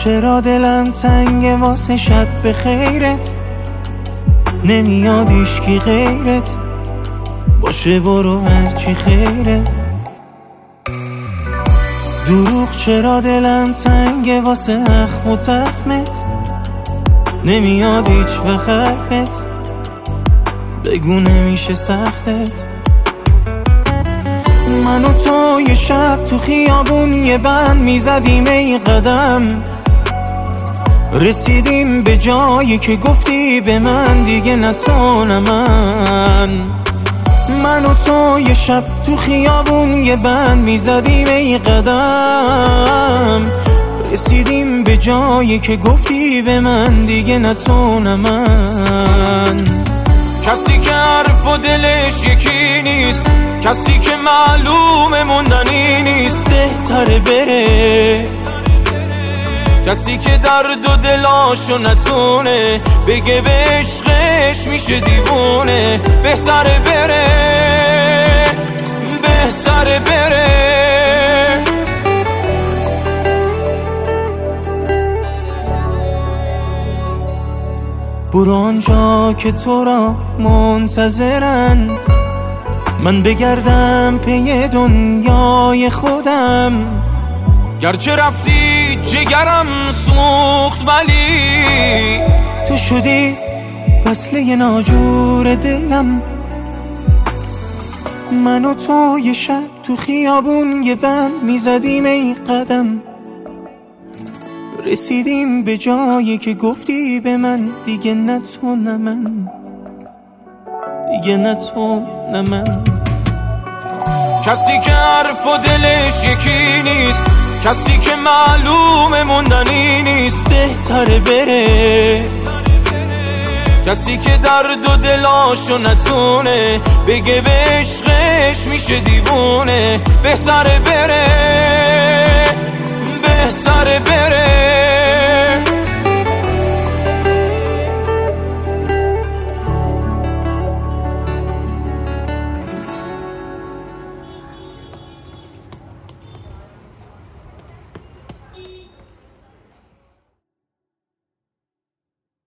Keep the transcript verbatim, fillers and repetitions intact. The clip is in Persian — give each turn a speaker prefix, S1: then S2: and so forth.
S1: چرا دلم تنگه واسه شب به خیرت، نمیاد ایشکی غیرت، باشه برو هرچی خیره. دروغ چرا دلم تنگه واسه اخم و تخمت، نمیاد هیچ وقت حرفت، بگو نمیشه سختت. من و تو یه شب تو خیابون یه بند میزدیم ای قدم، رسیدیم به جایی که گفتی به من دیگه نه تو نه من. من و تو یه شب تو خیابون یه بند میزدیم ای قدم، رسیدیم به جایی که گفتی به من دیگه نه تو نه من.
S2: کسی که حرف و دلش یکی نیست، کسی که معلوم موندنی نیست،
S1: بهتره بره.
S2: کسی که درد و دلاشو نتونه بگه به عشقش میشه دیوونه، بهتره بره بهتره بره.
S1: برو آنجا که تو را منتظرن، من بگردم پی دنیای خودم.
S2: گرچه رفتی جگرم سوخت ولی
S1: تو شدی وصله ناجور دلم. من و تو یه شب تو خیابون یه بند میزدیم ای قدم، رسیدیم به جایی که گفتی به من دیگه نه تو نه من، دیگه نه تو نه من.
S2: کسی که حرف و دلش یکی نیست، کسی که معلوم موندنی نیست،
S1: بهتره بره.
S2: کسی که درد و دلاشو نتونه بگه به عشقش میشه دیوونه، بهتره بره بهتره بره.